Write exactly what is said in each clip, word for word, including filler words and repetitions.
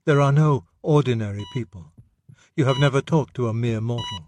There are no ordinary people. You have never talked to a mere mortal.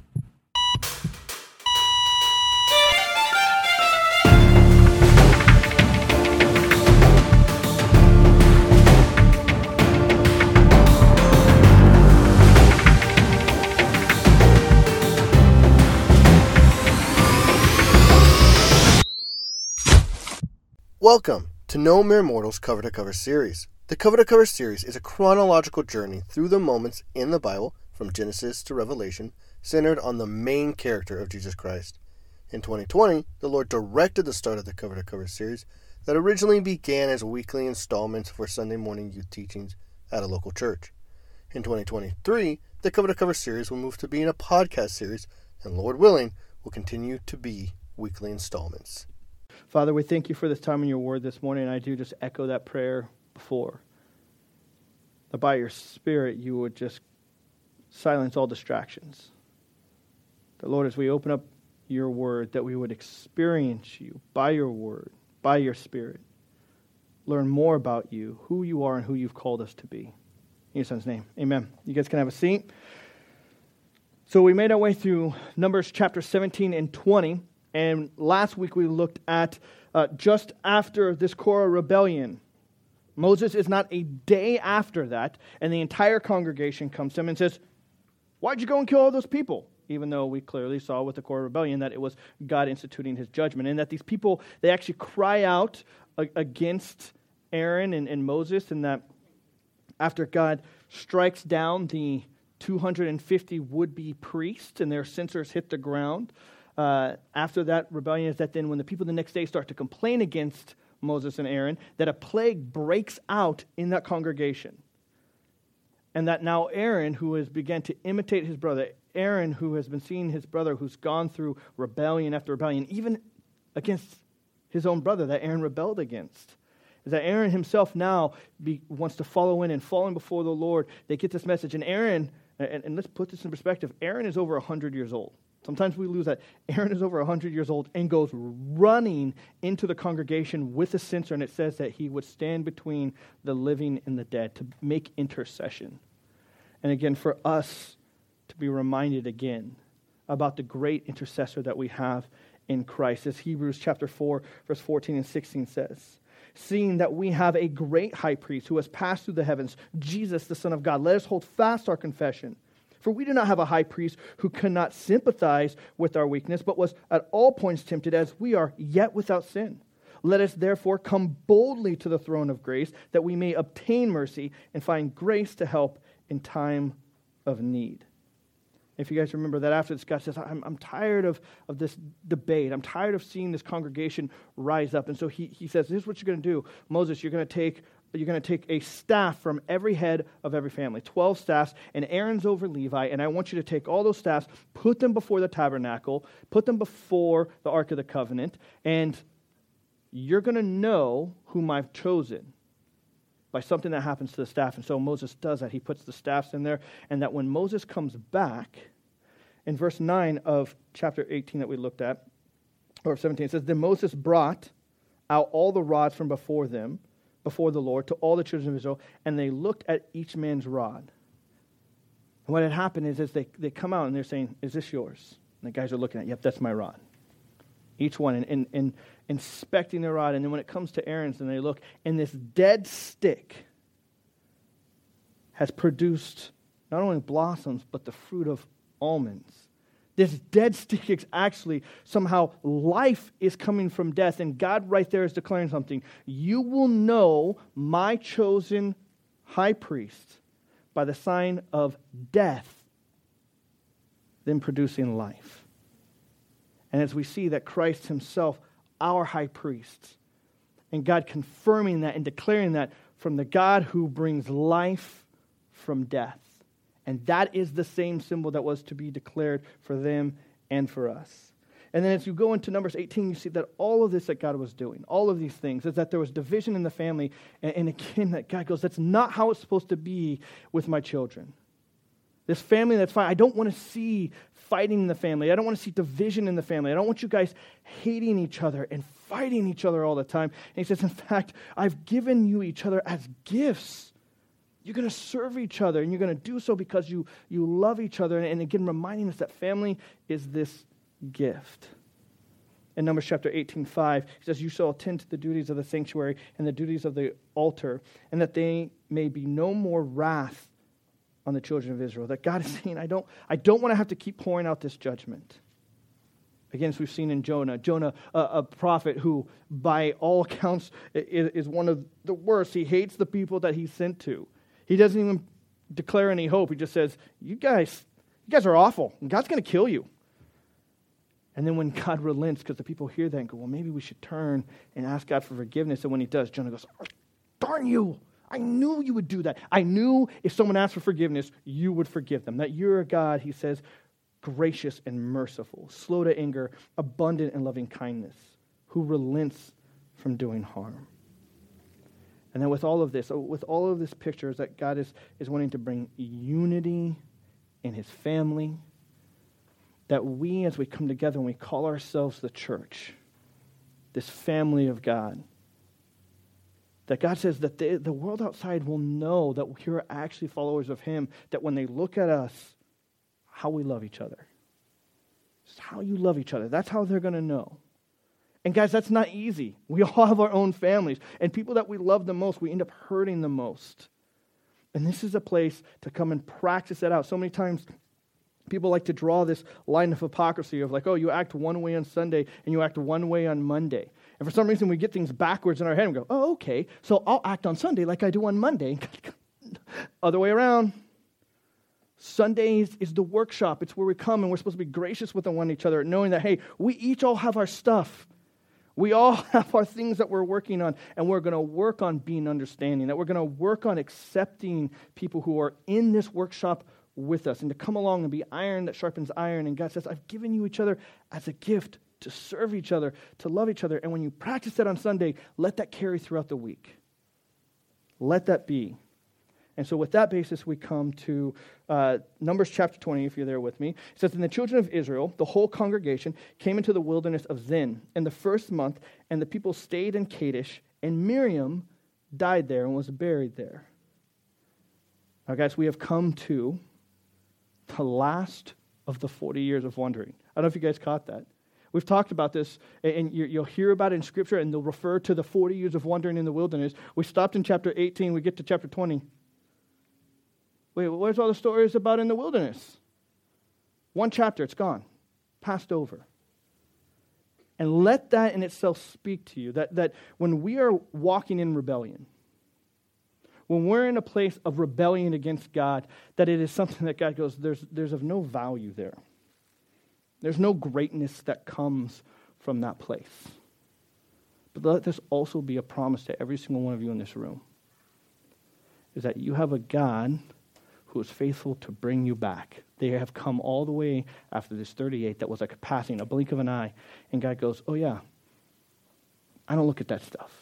Welcome to No Mere Mortals Cover to Cover series. The Cover to Cover series is a chronological journey through the moments in the Bible, from Genesis to Revelation, centered on the main character of Jesus Christ. In twenty twenty, the Lord directed the start of the Cover to Cover series that originally began as weekly installments for Sunday morning youth teachings at a local church. In twenty twenty-three, the Cover to Cover series will move to being a podcast series, and Lord willing, will continue to be weekly installments. Father, we thank you for this time in your word this morning, and I do just echo that prayer before. That by your Spirit, you would just silence all distractions. That, Lord, as we open up your word, that we would experience you by your word, by your Spirit. Learn more about you, who you are, and who you've called us to be. In your Son's name, amen. You guys can have a seat. So we made our way through Numbers chapter seventeen and twenty. And last week we looked at uh, just after this Korah rebellion. Moses is not a day after that, and the entire congregation comes to him and says, why'd you go and kill all those people? Even though we clearly saw with the Korah rebellion that it was God instituting his judgment, and that these people, they actually cry out against Aaron and, and Moses, and that after God strikes down the two hundred fifty would-be priests and their censers hit the ground, Uh, after that rebellion is that then when the people the next day start to complain against Moses and Aaron, that a plague breaks out in that congregation. And that now Aaron, who has begun to imitate his brother, Aaron, who has been seeing his brother, who's gone through rebellion after rebellion, even against his own brother that Aaron rebelled against, is that Aaron himself now be, wants to follow in and falling before the Lord. They get this message. And Aaron, and, and let's put this in perspective, Aaron is over one hundred years old. Sometimes we lose that. Aaron is over one hundred years old and goes running into the congregation with a censer, and it says that he would stand between the living and the dead to make intercession. And again, for us to be reminded again about the great intercessor that we have in Christ, as Hebrews chapter four, verse fourteen and sixteen says, seeing that we have a great high priest who has passed through the heavens, Jesus, the Son of God, let us hold fast our confession. For we do not have a high priest who cannot sympathize with our weakness, but was at all points tempted as we are, yet without sin. Let us therefore come boldly to the throne of grace, that we may obtain mercy and find grace to help in time of need. If you guys remember that after this, God says, I'm, I'm tired of, of this debate. I'm tired of seeing this congregation rise up. And so he, he says, this is what you're going to do. Moses, you're going to take You're going to take a staff from every head of every family, twelve staffs, and Aaron's over Levi, and I want you to take all those staffs, put them before the tabernacle, put them before the Ark of the Covenant, and you're going to know whom I've chosen by something that happens to the staff. And so Moses does that. He puts the staffs in there, and that when Moses comes back, in verse nine of chapter eighteen that we looked at, or seventeen, it says, then Moses brought out all the rods from before them, before the Lord, to all the children of Israel, and they looked at each man's rod. And what had happened is, is they, they come out and they're saying, is this yours? And the guys are looking at, yep, that's my rod. Each one, and, and, and inspecting their rod. And then when it comes to Aaron's, and they look, and this dead stick has produced not only blossoms, but the fruit of almonds. This dead stick is actually somehow life is coming from death. And God right there is declaring something. You will know my chosen high priest by the sign of death, then producing life. And as we see that Christ himself, our high priest, and God confirming that and declaring that from the God who brings life from death. And that is the same symbol that was to be declared for them and for us. And then as you go into Numbers eighteen, you see that all of this that God was doing, all of these things, is that there was division in the family. And, and again, that God goes, that's not how it's supposed to be with my children. This family that's fine, I don't want to see fighting in the family. I don't want to see division in the family. I don't want you guys hating each other and fighting each other all the time. And he says, in fact, I've given you each other as gifts You're going to serve each other, and you're going to do so because you, you love each other. And, and again, reminding us that family is this gift. In Numbers chapter eighteen, five, he says, you shall attend to the duties of the sanctuary and the duties of the altar, and that they may be no more wrath on the children of Israel. That God is saying, I don't, I don't want to have to keep pouring out this judgment. Again, as we've seen in Jonah, Jonah, a, a prophet who, by all accounts, is, is one of the worst. He hates the people that he's sent to. He doesn't even declare any hope. He just says, you guys, you guys are awful, and God's going to kill you. And then when God relents, because the people hear that and go, well, maybe we should turn and ask God for forgiveness. And when he does, Jonah goes, oh, darn you. I knew you would do that. I knew if someone asked for forgiveness, you would forgive them. That you're a God, he says, gracious and merciful, slow to anger, abundant in loving kindness, who relents from doing harm. And then with all of this, with all of this picture is that God is, is wanting to bring unity in his family, that we, as we come together and we call ourselves the church, this family of God, that God says that they, the world outside will know that we're actually followers of him, that when they look at us, how we love each other. It's how you love each other. That's how they're going to know. And guys, that's not easy. We all have our own families. And people that we love the most, we end up hurting the most. And this is a place to come and practice that out. So many times, people like to draw this line of hypocrisy of like, oh, you act one way on Sunday and you act one way on Monday. And for some reason, we get things backwards in our head and go, oh, okay, so I'll act on Sunday like I do on Monday. Other way around. Sundays is the workshop. It's where we come and we're supposed to be gracious with one each other, knowing that, hey, we each all have our stuff. We all have our things that we're working on, and we're going to work on being understanding, that we're going to work on accepting people who are in this workshop with us, and to come along and be iron that sharpens iron. And God says, I've given you each other as a gift to serve each other, to love each other. And when you practice that on Sunday, let that carry throughout the week. Let that be. And so with that basis, we come to uh, Numbers chapter twenty, if you're there with me. It says, and the children of Israel, the whole congregation, came into the wilderness of Zin in the first month, and the people stayed in Kadesh, and Miriam died there and was buried there. Now, guys, we have come to the last of the forty years of wandering. I don't know if you guys caught that. We've talked about this, and you'll hear about it in Scripture, and they'll refer to the forty years of wandering in the wilderness. We stopped in chapter eighteen. We get to chapter twenty. Wait, where's all the stories about in the wilderness? One chapter, it's gone. Passed over. And let that in itself speak to you, that, that when we are walking in rebellion, when we're in a place of rebellion against God, that it is something that God goes, there's, there's of no value there. There's no greatness that comes from that place. But let this also be a promise to every single one of you in this room, is that you have a God who is faithful to bring you back. They have come all the way after this thirty-eight that was like a passing, a blink of an eye. And God goes, oh yeah, I don't look at that stuff.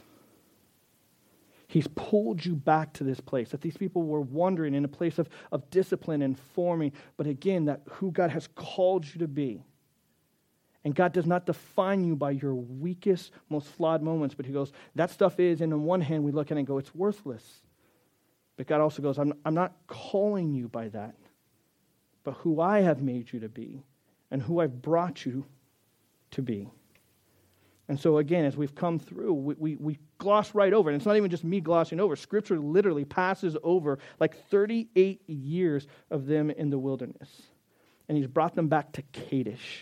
He's pulled you back to this place, that these people were wandering in a place of, of discipline and forming, but again, that who God has called you to be. And God does not define you by your weakest, most flawed moments, but he goes, that stuff is, and on one hand we look at it and go, it's worthless. But God also goes, I'm, I'm not calling you by that, but who I have made you to be and who I've brought you to be. And so again, as we've come through, we, we, we gloss right over. And it's not even just me glossing over. Scripture literally passes over like thirty-eight years of them in the wilderness. And he's brought them back to Kadesh,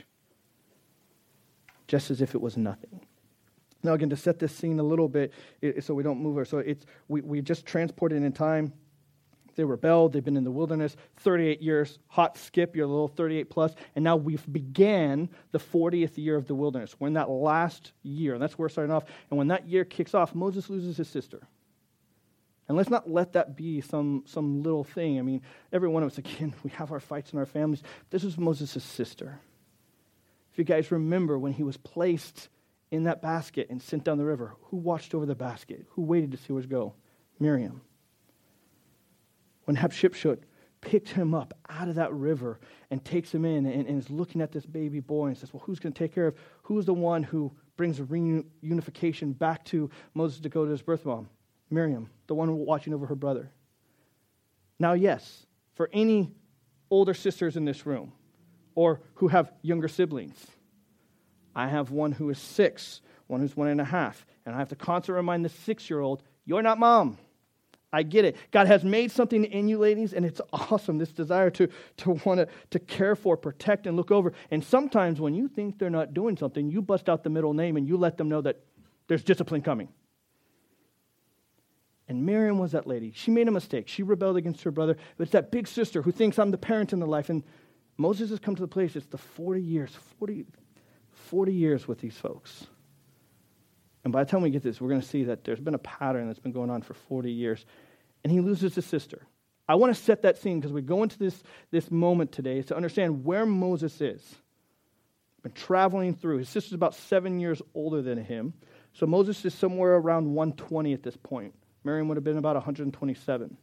just as if it was nothing. Now, again, to set this scene a little bit, it, so we don't move her. So it's we, we just transported in time. They rebelled. They've been in the wilderness thirty-eight years. Hot skip, you're a little thirty-eight plus. And now we've began the fortieth year of the wilderness. We're in that last year. And that's where we're starting off. And when that year kicks off, Moses loses his sister. And let's not let that be some, some little thing. I mean, every one of us, again, we have our fights in our families. This was Moses' sister. If you guys remember when he was placed in that basket and sent down the river, who watched over the basket? Who waited to see where it go? Miriam. When Hatshepsut picked him up out of that river and takes him in and, and is looking at this baby boy and says, well, who's going to take care of? Who's the one who brings the reunification back to Moses to go to his birth mom? Miriam, the one watching over her brother. Now, yes, for any older sisters in this room or who have younger siblings, I have one who is six, one who's one and a half, and I have to constantly remind the six-year-old, you're not mom. I get it. God has made something in you, ladies, and it's awesome, this desire to, to want to, to care for, protect, and look over. And sometimes when you think they're not doing something, you bust out the middle name and you let them know that there's discipline coming. And Miriam was that lady. She made a mistake. She rebelled against her brother. But it's that big sister who thinks I'm the parent in the life. And Moses has come to the place, it's the forty years, forty, forty years with these folks. And by the time we get this, we're going to see that there's been a pattern that's been going on for forty years. And he loses his sister. I want to set that scene because we go into this, this moment today to understand where Moses is. Been traveling through. His sister's about seven years older than him. So Moses is somewhere around one twenty at this point. Miriam would have been about one hundred twenty-seven.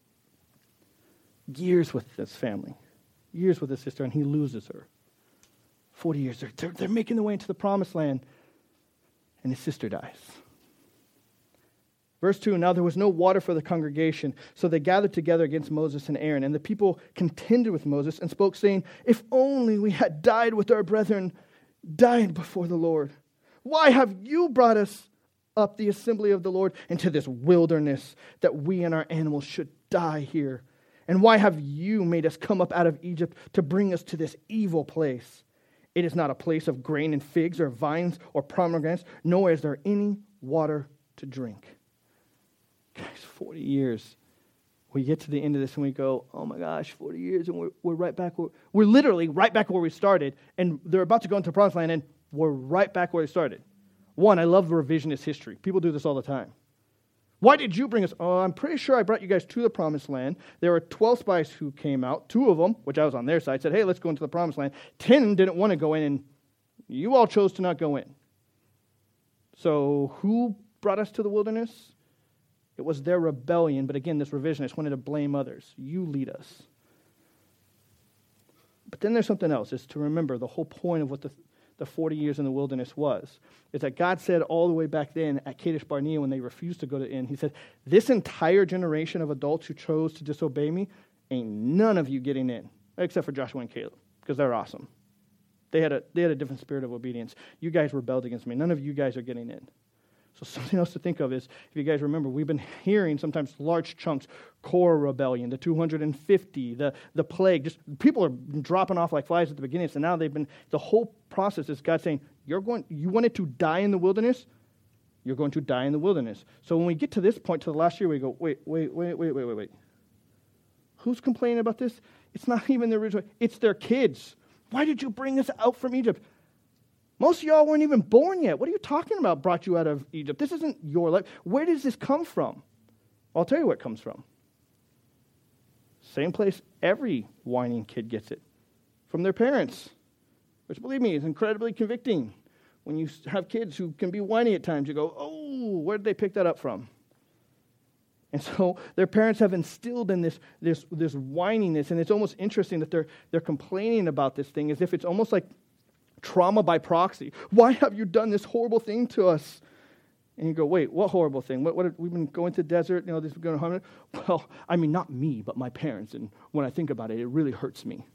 Years with this family. Years with his sister, and he loses her. forty years. They're, they're, they're making their way into the promised land, and his sister dies. Verse two, now there was no water for the congregation, so they gathered together against Moses and Aaron, and the people contended with Moses and spoke, saying, if only we had died with our brethren, died before the Lord. Why have you brought us up the assembly of the Lord into this wilderness, that we and our animals should die here? And why have you made us come up out of Egypt to bring us to this evil place? It is not a place of grain and figs or vines or pomegranates, nor is there any water to drink. Guys, forty years. We get to the end of this and we go, oh my gosh, forty years, and we're, we're right back where, we're literally right back where we started, and they're about to go into the promised land, and we're right back where we started. One, I love revisionist history. People do this all the time. Why did you bring us? Oh, I'm pretty sure I brought you guys to the promised land. There were twelve spies who came out. Two of them, which I was on their side, said, hey, let's go into the promised land. Ten didn't want to go in, and you all chose to not go in. So who brought us to the wilderness? It was their rebellion, but again, this revisionist wanted to blame others. You lead us. But then there's something else, is to remember the whole point of what the, the forty years in the wilderness was, is that God said all the way back then at Kadesh Barnea when they refused to go to in, he said, this entire generation of adults who chose to disobey me, ain't none of you getting in, except for Joshua and Caleb, because they're awesome. They had a they had a different spirit of obedience. You guys rebelled against me. None of you guys are getting in. So something else to think of is, if you guys remember, we've been hearing sometimes large chunks, Korah rebellion, the two hundred fifty, the, the plague. Just people are dropping off like flies at the beginning. So now they've been, the whole process is God saying, you're going, you wanted to die in the wilderness? You're going to die in the wilderness. So when we get to this point, to the last year, we go, wait, wait, wait, wait, wait, wait, wait. Who's complaining about this? It's not even the original, it's their kids. Why did you bring us out from Egypt? Most of y'all weren't even born yet. What are you talking about, brought you out of Egypt? This isn't your life. Where does this come from? I'll tell you where it comes from. Same place every whining kid gets it. From their parents. Which, believe me, is incredibly convicting. When you have kids who can be whiny at times, you go, oh, where did they pick that up from? And so their parents have instilled in this, this, this whininess, and it's almost interesting that they're, they're complaining about this thing as if it's almost like trauma by proxy. Why have you done this horrible thing to us? And you go, wait, what horrible thing? What, what we've been going to the desert, you know, this is going to harm it? Well, I mean, not me, but my parents. And when I think about it, it really hurts me.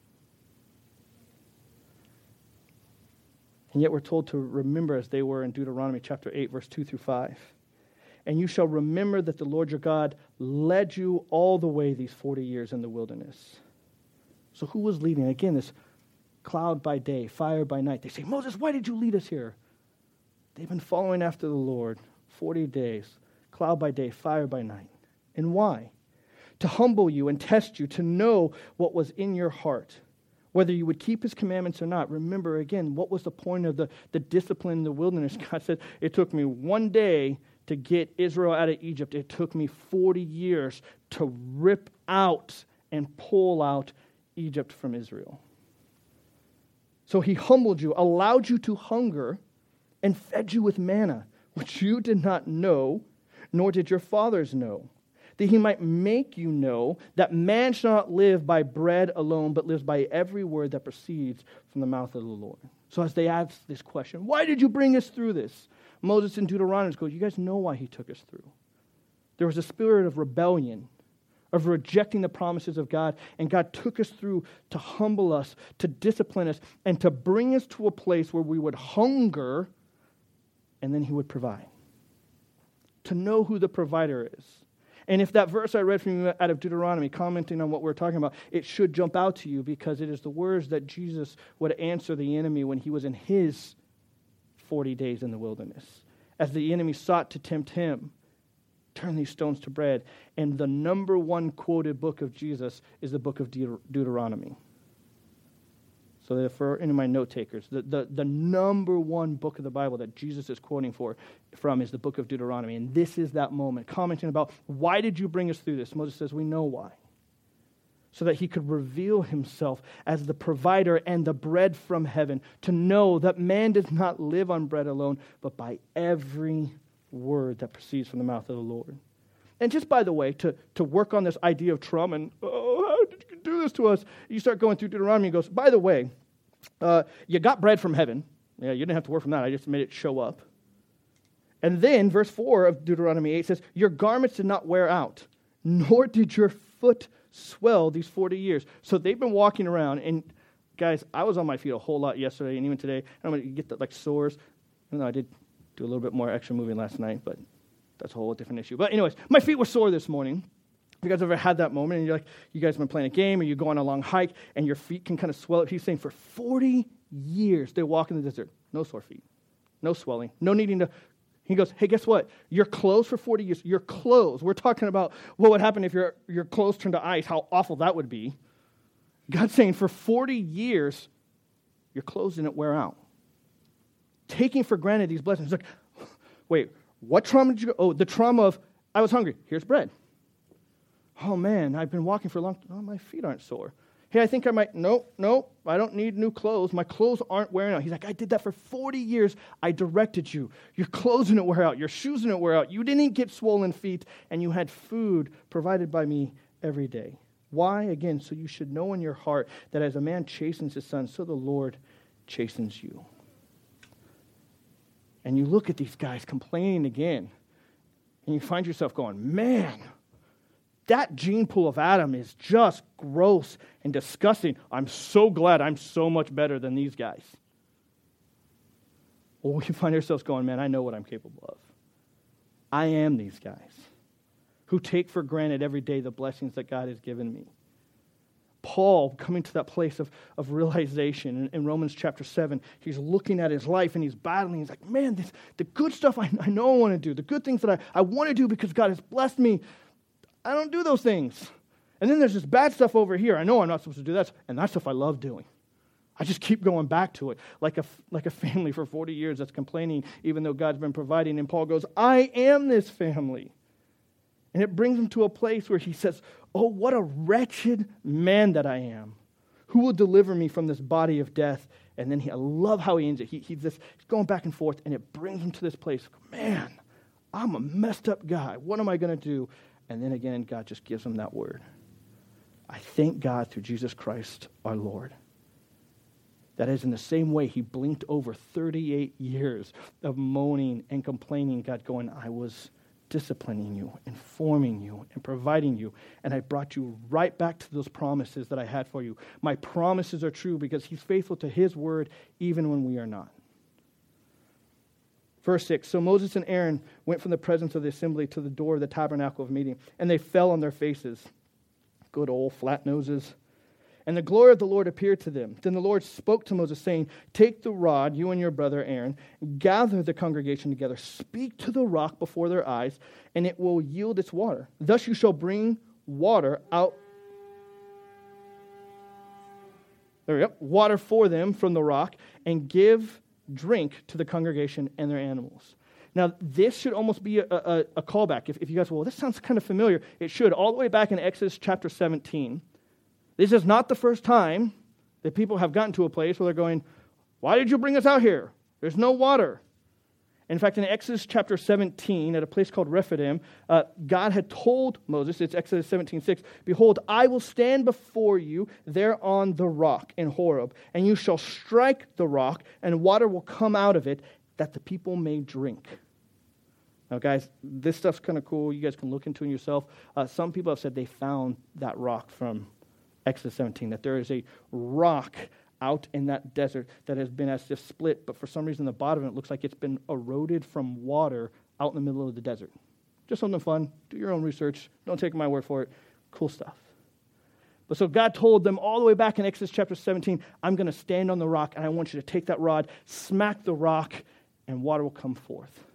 And yet we're told to remember as they were in Deuteronomy chapter eight, verse two through five. And you shall remember that the Lord your God led you all the way these forty years in the wilderness. So who was leading? Again, this cloud by day, fire by night. They say, Moses, why did you lead us here? They've been following after the Lord forty days, cloud by day, fire by night. And why? To humble you and test you, to know what was in your heart, whether you would keep his commandments or not. Remember, again, what was the point of the, the discipline in the wilderness? God said, it took me one day to get Israel out of Egypt. It took me forty years to rip out and pull out Egypt from Israel. So he humbled you, allowed you to hunger, and fed you with manna, which you did not know, nor did your fathers know, that he might make you know that man shall not live by bread alone, but lives by every word that proceeds from the mouth of the Lord. So as they ask this question, why did you bring us through this? Moses in Deuteronomy goes, you guys know why he took us through. There was a spirit of rebellion, of rejecting the promises of God. And God took us through to humble us, to discipline us, and to bring us to a place where we would hunger, and then he would provide. To know who the provider is. And if that verse I read from you out of Deuteronomy, commenting on what we're talking about, it should jump out to you because it is the words that Jesus would answer the enemy when he was in his forty days in the wilderness. As the enemy sought to tempt him, turn these stones to bread. And the number one quoted book of Jesus is the book of Deut- Deuteronomy. So for any of my note takers, the, the, the number one book of the Bible that Jesus is quoting for from is the book of Deuteronomy. And this is that moment, commenting about, why did you bring us through this? Moses says, we know why. So that he could reveal himself as the provider and the bread from heaven, to know that man does not live on bread alone, but by every word that proceeds from the mouth of the Lord. And just by the way, to, to work on this idea of trauma and, oh, how did you do this to us? You start going through Deuteronomy and goes, by the way, uh, you got bread from heaven. Yeah, you didn't have to work from that. I just made it show up. And then verse four of Deuteronomy eight says, your garments did not wear out, nor did your foot swell these forty years. So they've been walking around, and guys, I was on my feet a whole lot yesterday and even today. I'm going to get the, like sores. Even though I did do a little bit more extra moving last night, but that's a whole different issue. But anyways, my feet were sore this morning. You guys ever had that moment and you're like, you guys have been playing a game or you go on a long hike and your feet can kind of swell up? He's saying for forty years they walk in the desert. No sore feet. No swelling. No needing to. He goes, hey, guess what? Your clothes for forty years, your clothes. We're talking about what would happen if your, your clothes turned to ice, how awful that would be. God's saying for forty years, your clothes didn't wear out. Taking for granted these blessings. Like, wait, what trauma did you go? Oh, the trauma of, I was hungry. Here's bread. Oh, man, I've been walking for a long time. Oh, my feet aren't sore. Hey, I think I might, nope, nope, I don't need new clothes. My clothes aren't wearing out. He's like, I did that for forty years. I directed you. Your clothes didn't wear out. Your shoes didn't wear out. You didn't get swollen feet, and you had food provided by me every day. Why? Again, so you should know in your heart that as a man chastens his son, so the Lord chastens you. And you look at these guys complaining again, and you find yourself going, man, that gene pool of Adam is just gross and disgusting. I'm so glad I'm so much better than these guys. Well, we find ourselves going, man, I know what I'm capable of. I am these guys who take for granted every day the blessings that God has given me. Paul, coming to that place of, of realization in, in Romans chapter seven, he's looking at his life and he's battling. He's like, man, this, the good stuff I, I know I want to do, the good things that I, I want to do because God has blessed me, I don't do those things. And then there's this bad stuff over here. I know I'm not supposed to do that, and that stuff I love doing. I just keep going back to it, like a, like a family for forty years that's complaining even though God's been providing. And Paul goes, I am this family. And it brings him to a place where he says, oh, what a wretched man that I am. Who will deliver me from this body of death? And then he, I love how he ends it. He, he's, this, he's going back and forth, and it brings him to this place. Man, I'm a messed up guy. What am I going to do? And then again, God just gives him that word. I thank God through Jesus Christ our Lord. That is in the same way he blinked over thirty-eight years of moaning and complaining, God going, I was disciplining you, informing you, and providing you, and I brought you right back to those promises that I had for you. My promises are true because he's faithful to his word even when we are not. Verse six, so Moses and Aaron went from the presence of the assembly to the door of the tabernacle of meeting, and they fell on their faces. Good old flat noses. And the glory of the Lord appeared to them. Then the Lord spoke to Moses, saying, take the rod, you and your brother Aaron, gather the congregation together, speak to the rock before their eyes, and it will yield its water. Thus you shall bring water out. There we go. Water for them from the rock, and give drink to the congregation and their animals. Now, this should almost be a, a, a callback. If, if you guys, well, this sounds kind of familiar. It should. All the way back in Exodus chapter seventeen. This is not the first time that people have gotten to a place where they're going, why did you bring us out here? There's no water. In fact, in Exodus chapter seventeen, at a place called Rephidim, uh, God had told Moses, it's Exodus seventeen six, behold, I will stand before you there on the rock in Horeb, and you shall strike the rock, and water will come out of it, that the people may drink. Now, guys, this stuff's kind of cool. You guys can look into it yourself. Uh, some people have said they found that rock from Exodus seventeen, that there is a rock out in that desert that has been as if split, but for some reason the bottom of it looks like it's been eroded from water out in the middle of the desert. Just something fun. Do your own research. Don't take my word for it. Cool stuff. But so God told them all the way back in Exodus chapter seventeen, I'm going to stand on the rock, and I want you to take that rod, smack the rock, and water will come forth.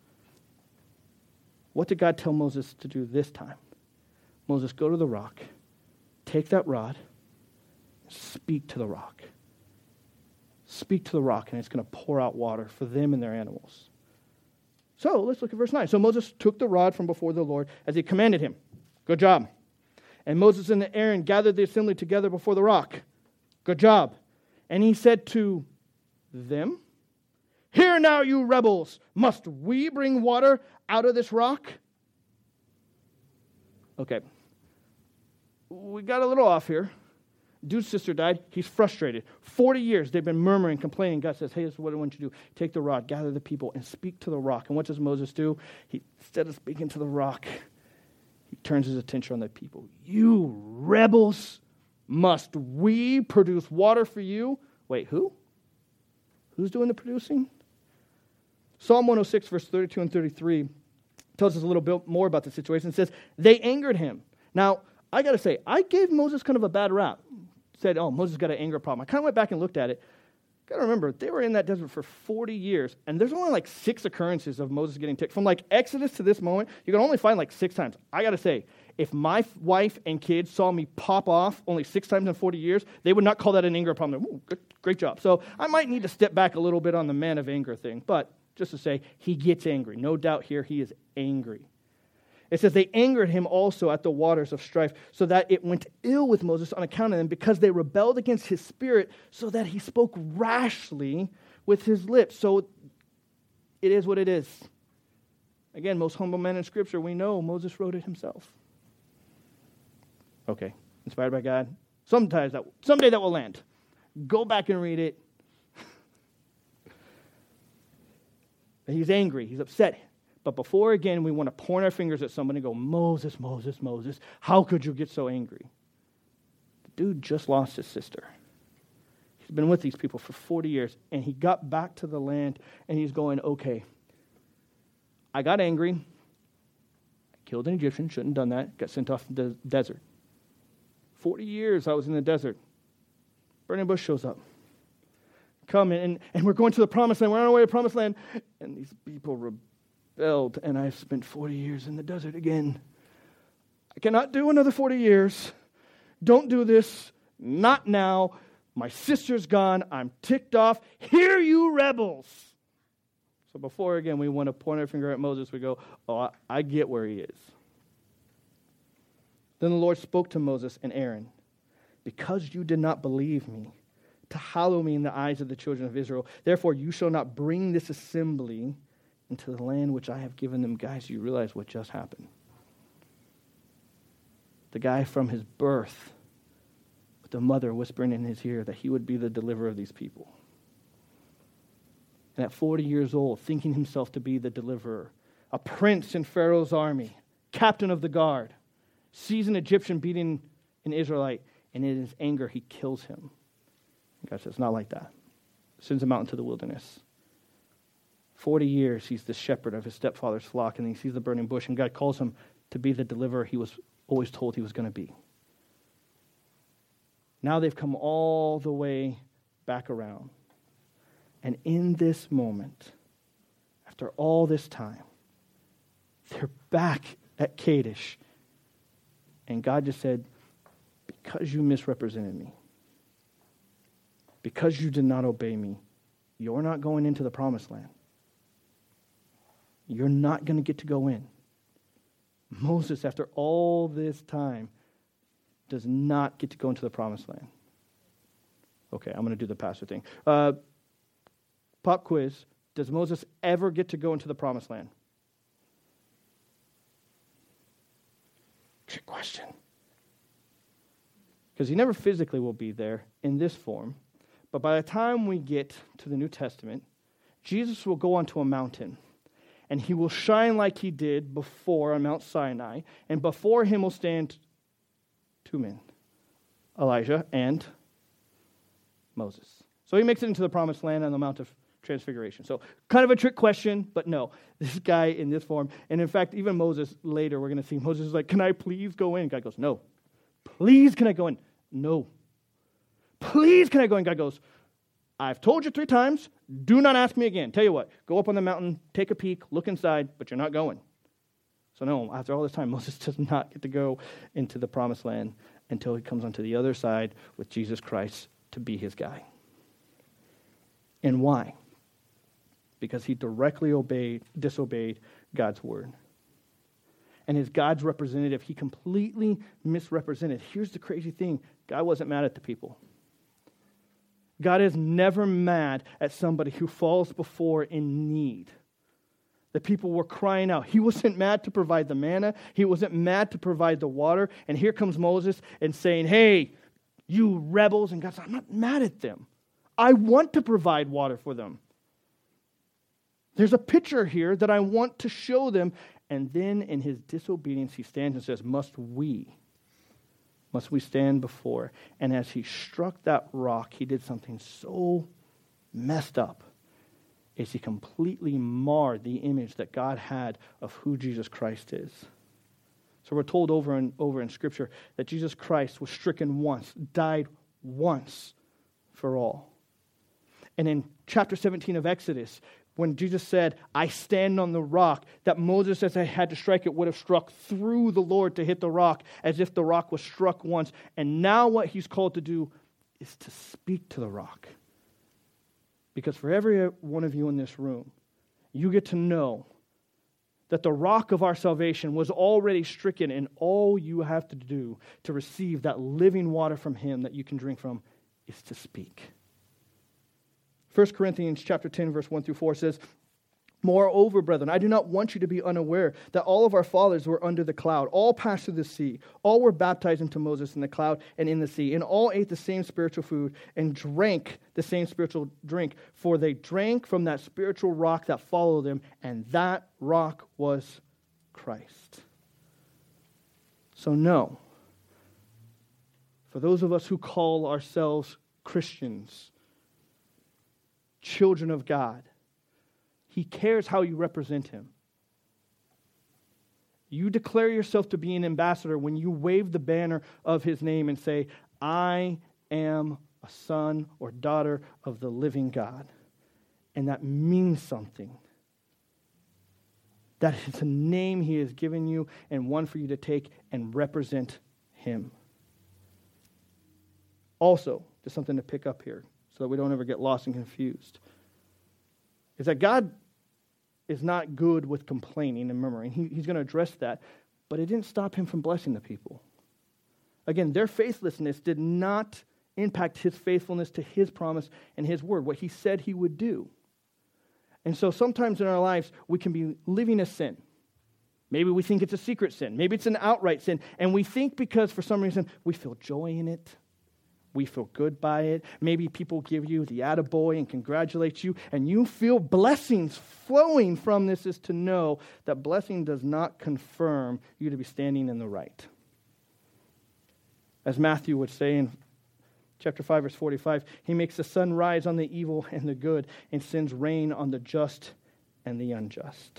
What did God tell Moses to do this time? Moses, go to the rock, take that rod, speak to the rock. Speak to the rock, and it's going to pour out water for them and their animals. So let's look at verse nine. So Moses took the rod from before the Lord as he commanded him. Good job. And Moses and Aaron gathered the assembly together before the rock. Good job. And he said to them, Hear now, you rebels, must we bring water out of this rock? Okay. We got a little off here. Dude's sister died. He's frustrated. Forty years they've been murmuring, complaining. God says, hey, this is what I want you to do. Take the rod, gather the people, and speak to the rock. And what does Moses do? He, instead of speaking to the rock, he turns his attention on the people. You rebels, must we produce water for you? Wait, who? Who's doing the producing? Psalm one oh six, verse thirty-two and thirty-three tells us a little bit more about the situation. It says, they angered him. Now, I got to say, I gave Moses kind of a bad rap. Said, oh, Moses got an anger problem. I kind of went back and looked at it. Got to remember, they were in that desert for forty years, and there's only like six occurrences of Moses getting ticked. From like Exodus to this moment, you can only find like six times. I got to say, if my f- wife and kids saw me pop off only six times in forty years, they would not call that an anger problem. Ooh, good, great job. So I might need to step back a little bit on the man of anger thing, but just to say, he gets angry. No doubt here, he is angry. It says they angered him also at the waters of strife, so that it went ill with Moses on account of them, because they rebelled against his spirit, so that he spoke rashly with his lips. So it is what it is. Again, most humble man in Scripture, we know Moses wrote it himself. Okay, inspired by God. Sometimes that, someday that will land. Go back and read it. He's angry. He's upset. But before, again, we want to point our fingers at somebody and go, Moses, Moses, Moses, how could you get so angry? The dude just lost his sister. He's been with these people for forty years, and he got back to the land, and he's going, okay, I got angry. I killed an Egyptian, shouldn't have done that, got sent off to the desert. forty years I was in the desert. Burning bush shows up. Come, and, and we're going to the promised land. We're on our way to the promised land. And these people rebelled, and I've spent forty years in the desert again. I cannot do another forty years. Don't do this. Not now. My sister's gone. I'm ticked off. Hear you rebels. So before, again, we want to point our finger at Moses, we go, oh, I, I get where he is. Then the Lord spoke to Moses and Aaron, because you did not believe me, to hallow me in the eyes of the children of Israel. Therefore, you shall not bring this assembly into the land which I have given them. Guys, you realize what just happened. The guy from his birth, with the mother whispering in his ear that he would be the deliverer of these people. And at forty years old, thinking himself to be the deliverer, a prince in Pharaoh's army, captain of the guard, sees an Egyptian beating an Israelite, and in his anger, he kills him. God says, not like that. Sends him out into the wilderness. Forty years, he's the shepherd of his stepfather's flock, and he sees the burning bush, and God calls him to be the deliverer he was always told he was going to be. Now they've come all the way back around. And in this moment, after all this time, they're back at Kadesh. And God just said, because you misrepresented me, because you did not obey me, you're not going into the promised land. You're not going to get to go in. Moses, after all this time, does not get to go into the promised land. Okay, I'm going to do the pastor thing. Uh, pop quiz. Does Moses ever get to go into the promised land? Trick question. Because he never physically will be there in this form. But by the time we get to the New Testament, Jesus will go onto a mountain. and he will shine like he did before on Mount Sinai, and before him will stand two men, Elijah and Moses. So he makes it into the promised land on the Mount of Transfiguration. So kind of a trick question, but no, this guy in this form. And in fact, even Moses later, we're going to see Moses is like, can I please go in? God goes, no. Please, can I go in? No. Please, can I go in? God goes, I've told you three times, do not ask me again. Tell you what, go up on the mountain, take a peek, look inside, but you're not going. So no, after all this time, Moses does not get to go into the promised land until he comes onto the other side with Jesus Christ to be his guy. And why? Because he directly obeyed, disobeyed God's word. And as God's representative, he completely misrepresented. Here's the crazy thing. God wasn't mad at the people. God is never mad at somebody who falls before in need. The people were crying out. He wasn't mad to provide the manna. He wasn't mad to provide the water. And here comes Moses and saying, hey, you rebels. And God said, I'm not mad at them. I want to provide water for them. There's a picture here that I want to show them. And then in his disobedience, he stands and says, must we? Must we stand before? And as he struck that rock, he did something so messed up, is he completely marred the image that God had of who Jesus Christ is. So we're told over and over in Scripture that Jesus Christ was stricken once, died once for all. And in chapter seventeen of Exodus, when Jesus said, I stand on the rock, that Moses, as he had to strike it, would have struck through the Lord to hit the rock, as if the rock was struck once. And now what he's called to do is to speak to the rock. Because for every one of you in this room, you get to know that the rock of our salvation was already stricken, and all you have to do to receive that living water from him that you can drink from is to speak. First Corinthians chapter ten, verse one through four says, moreover, brethren, I do not want you to be unaware that all of our fathers were under the cloud. All passed through the sea. All were baptized into Moses in the cloud and in the sea. And all ate the same spiritual food and drank the same spiritual drink. For they drank from that spiritual rock that followed them, and that rock was Christ. So no, for those of us who call ourselves Christians, children of God, he cares how you represent him. You declare yourself to be an ambassador when you wave the banner of his name and say, I am a son or daughter of the living God. And that means something. That is a name he has given you and one for you to take and represent him. Also, just something to pick up here, so that we don't ever get lost and confused, is that God is not good with complaining and murmuring. He, he's going to address that, but it didn't stop him from blessing the people. Again, their faithlessness did not impact his faithfulness to his promise and his word, what he said he would do. And so sometimes in our lives, we can be living a sin. Maybe we think it's a secret sin. Maybe it's an outright sin. And we think because for some reason we feel joy in it, we feel good by it. Maybe people give you the attaboy and congratulate you, and you feel blessings flowing from this, is to know that blessing does not confirm you to be standing in the right. As Matthew would say in chapter five, verse forty-five, he makes the sun rise on the evil and the good and sends rain on the just and the unjust.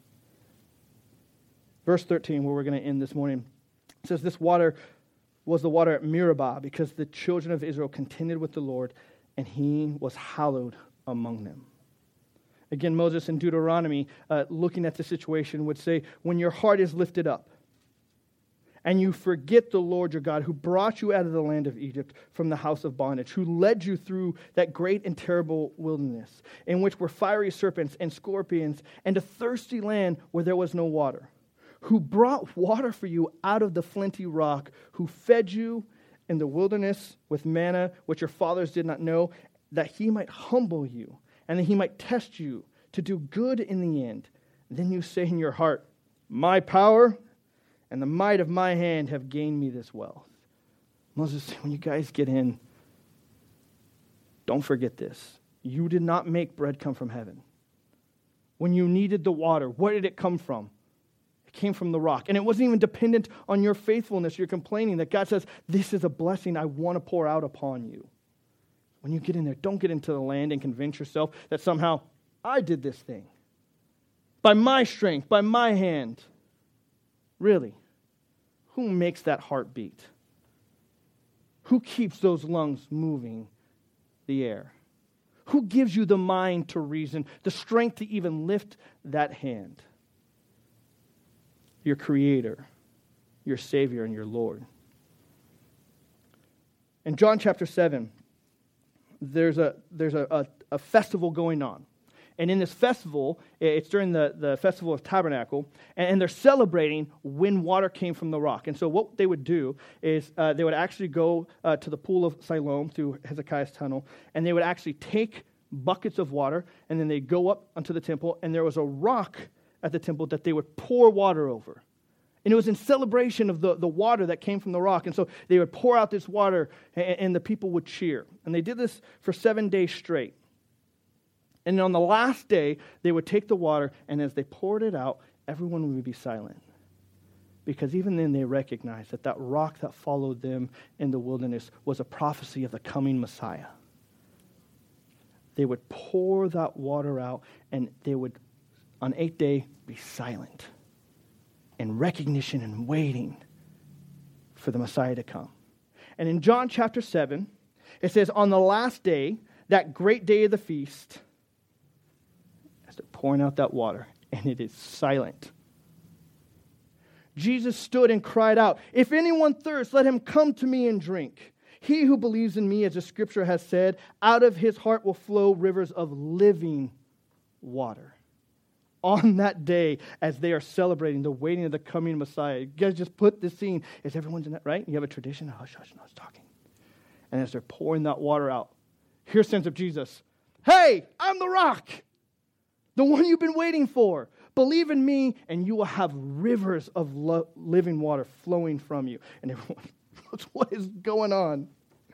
Verse thirteen, where we're going to end this morning, says, this water was the water at Meribah, because the children of Israel contended with the Lord, and he was hallowed among them. Again, Moses in Deuteronomy, uh, looking at the situation, would say, when your heart is lifted up, and you forget the Lord your God, who brought you out of the land of Egypt from the house of bondage, who led you through that great and terrible wilderness, in which were fiery serpents and scorpions, and a thirsty land where there was no water, who brought water for you out of the flinty rock, who fed you in the wilderness with manna, which your fathers did not know, that he might humble you, and that he might test you to do good in the end. And then you say in your heart, my power and the might of my hand have gained me this wealth. Moses said, when you guys get in, don't forget this. You did not make bread come from heaven. When you needed the water, where did it come from? It came from the rock. And it wasn't even dependent on your faithfulness. You're complaining that God says, this is a blessing I want to pour out upon you. When you get in there, don't get into the land and convince yourself that somehow I did this thing. By my strength, by my hand. Really, who makes that heart beat? Who keeps those lungs moving the air? Who gives you the mind to reason, the strength to even lift that hand? Your Creator, your Savior, and your Lord. In John chapter seven, there's a there's a, a, a festival going on. And in this festival, it's during the, the Festival of Tabernacle, and, and they're celebrating when water came from the rock. And so what they would do is uh, they would actually go uh, to the pool of Siloam through Hezekiah's tunnel, and they would actually take buckets of water, and then they'd go up onto the temple, and there was a rock at the temple that they would pour water over. And it was in celebration of the, the water that came from the rock. And so they would pour out this water, and, and the people would cheer. And they did this for seven days straight. And on the last day, they would take the water, and as they poured it out, everyone would be silent. Because even then they recognized that that rock that followed them in the wilderness was a prophecy of the coming Messiah. They would pour that water out, and they would, on eighth day, be silent in recognition and waiting for the Messiah to come. And in John chapter seven, it says, on the last day, that great day of the feast, as they're pouring out that water, and it is silent. Jesus stood and cried out, if anyone thirsts, let him come to me and drink. He who believes in me, as the scripture has said, out of his heart will flow rivers of living water. On that day, as they are celebrating the waiting of the coming Messiah, you guys just put this scene, is everyone's in that, right? You have a tradition, hush, hush, no one's talking. And as they're pouring that water out, here stands up Jesus. Hey, I'm the rock. The one you've been waiting for. Believe in me, and you will have rivers of lo- living water flowing from you. And everyone knows what is going on.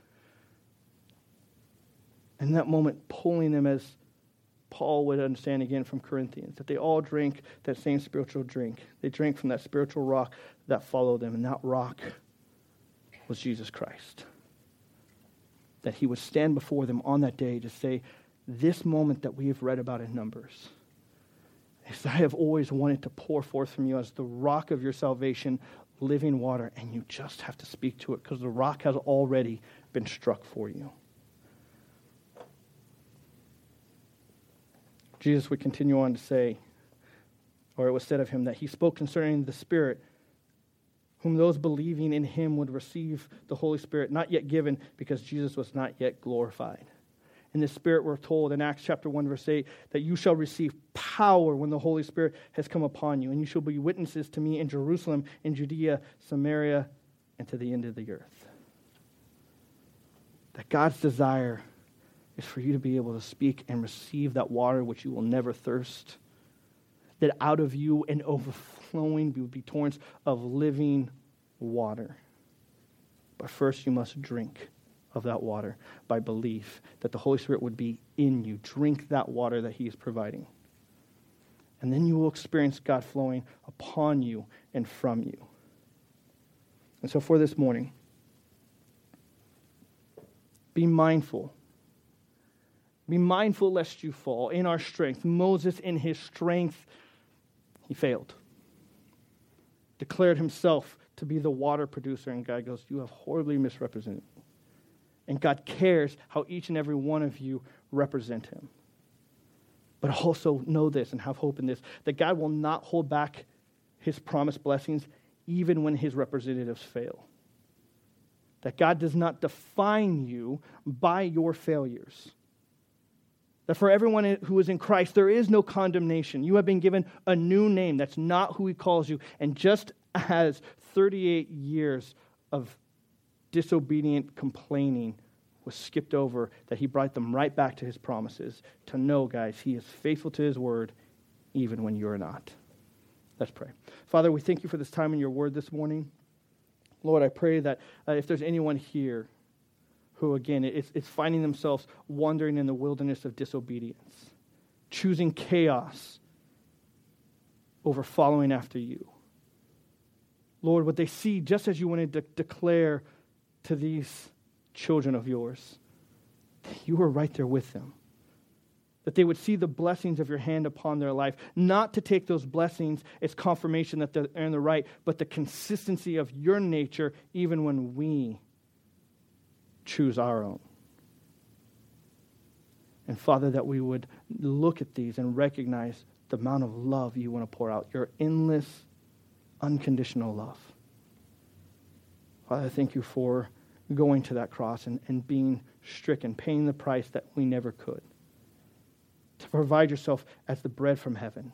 In that moment, pulling them, as Paul would understand again from Corinthians, that they all drank that same spiritual drink. They drank from that spiritual rock that followed them, and that rock was Jesus Christ. That he would stand before them on that day to say, this moment that we have read about in Numbers, is I have always wanted to pour forth from you as the rock of your salvation, living water, and you just have to speak to it because the rock has already been struck for you. Jesus would continue on to say, or it was said of him, that he spoke concerning the Spirit, whom those believing in him would receive the Holy Spirit, not yet given because Jesus was not yet glorified. In the Spirit, we're told in Acts chapter one, verse eight, that you shall receive power when the Holy Spirit has come upon you, and you shall be witnesses to me in Jerusalem, in Judea, Samaria, and to the end of the earth. That God's desire is for you to be able to speak and receive that water which you will never thirst. That out of you and overflowing will be torrents of living water. But first you must drink of that water by belief that the Holy Spirit would be in you. Drink that water that he is providing. And then you will experience God flowing upon you and from you. And so for this morning, be mindful. Be mindful lest you fall in our strength. Moses, in his strength, he failed. Declared himself to be the water producer, and God goes, you have horribly misrepresented me. And God cares how each and every one of you represent him. But also know this and have hope in this, that God will not hold back his promised blessings even when his representatives fail. That God does not define you by your failures. That for everyone who is in Christ, there is no condemnation. You have been given a new name. That's not who he calls you. And just as thirty-eight years of disobedient complaining was skipped over, that he brought them right back to his promises, to know, guys, he is faithful to his word even when you're not. Let's pray. Father, we thank you for this time in your word this morning. Lord, I pray that uh, if there's anyone here who, again, is, is finding themselves wandering in the wilderness of disobedience, choosing chaos over following after you. Lord, would they see, just as you wanted to declare to these children of yours, that you were right there with them. That they would see the blessings of your hand upon their life, not to take those blessings as confirmation that they're in the right, but the consistency of your nature even when we choose our own. And Father, that we would look at these and recognize the amount of love you want to pour out, your endless, unconditional love. Father, thank you for going to that cross and, and being stricken, paying the price that we never could, to provide yourself as the bread from heaven.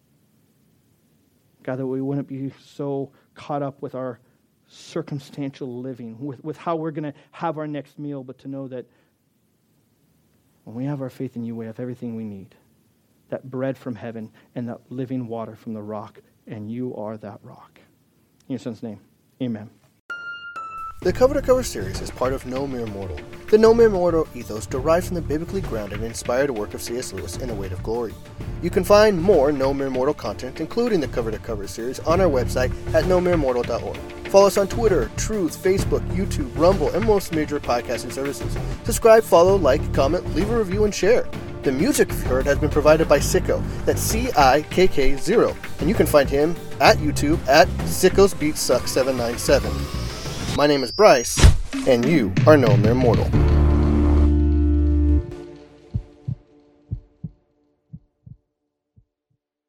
God, that we wouldn't be so caught up with our circumstantial living, with, with how we're going to have our next meal, but to know that when we have our faith in you, we have everything we need. That bread from heaven and that living water from the rock, and you are that rock. In your Son's name, amen. The Cover to Cover series is part of No Mere Mortal. The No Mere Mortal ethos derives from the biblically grounded and inspired work of C S Lewis in The Weight of Glory. You can find more No Mere Mortal content, including the Cover to Cover series, on our website at no mere mortal dot org. Follow us on Twitter, Truth, Facebook, YouTube, Rumble, and most major podcasting services. Subscribe, follow, like, comment, leave a review, and share. The music you've heard has been provided by Sicko. That's C I K K zero. And you can find him at YouTube at Sicko's Beat Suck seven nine seven. My name is Bryce, and you are No Mere Mortal.